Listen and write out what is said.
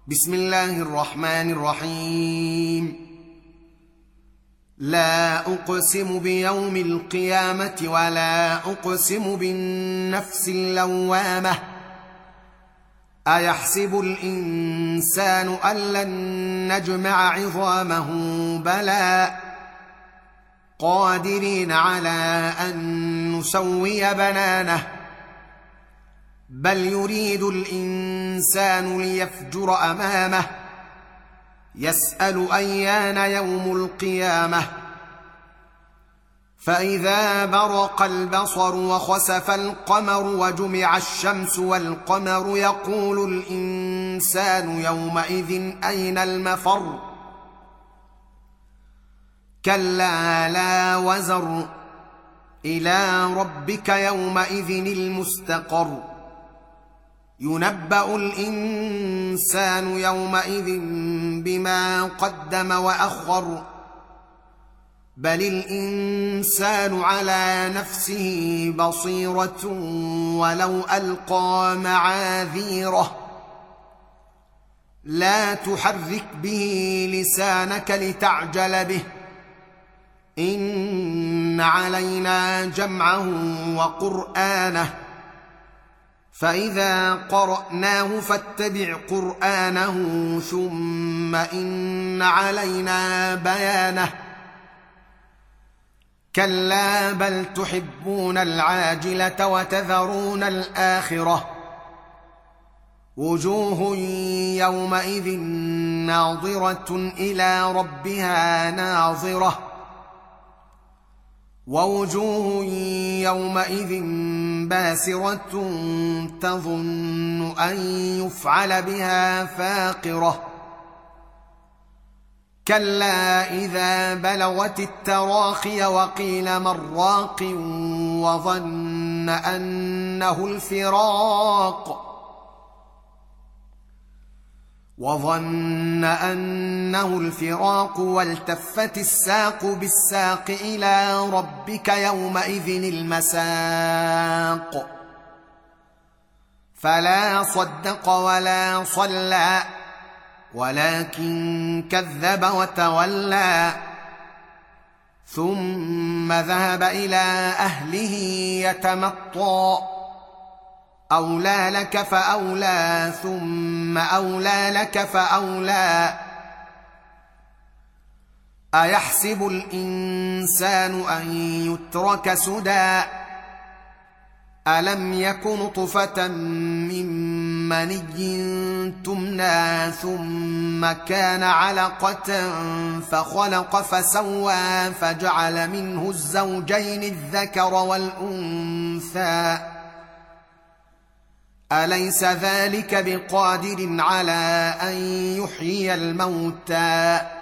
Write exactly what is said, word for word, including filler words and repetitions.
بسم الله الرحمن الرحيم. لا أقسم بيوم القيامة ولا أقسم بالنفس اللوامة أيحسب الإنسان أن لن نجمع عظامه بلى قادرين على أن نسوي بنانه بل يريد الإنسان ليفجر أمامه يسأل أيان يوم القيامة فإذا برق البصر وخسف القمر وجمع الشمس والقمر يقول الإنسان يومئذ أين المفر كلا لا وزر إلى ربك يومئذ المستقر ينبأ الإنسان يومئذ بما قدم وأخر بل الإنسان على نفسه بصيرة ولو ألقى معاذيره لا تحرك به لسانك لتعجل به إن علينا جمعه وقرآنه فإذا قرأناه فاتبع قرآنه ثم إن علينا بيانه كلا بل تحبون العاجلة وتذرون الآخرة وجوه يومئذ ناظرة إلى ربها ناظرة ووجوه يومئذ باسرة تظن أن يفعل بها فاقرة كلا إذا بلغت التراقي وقيل من راق وظن أنه الفراق وظن أنه الفراق والتفت الساق بالساق إلى ربك يومئذ المساق فلا صدق ولا صلى ولكن كذب وتولى ثم ذهب إلى أهله يتمطى أولى لك فأولى ثم أولى لك فأولى أيحسب الإنسان أن يترك سدى ألم يك نطفة من مني تمنى ثم كان علقة فخلق فسوى فجعل منه الزوجين الذكر والأنثى أليس ذلك بقادر على أن يحيي الموتى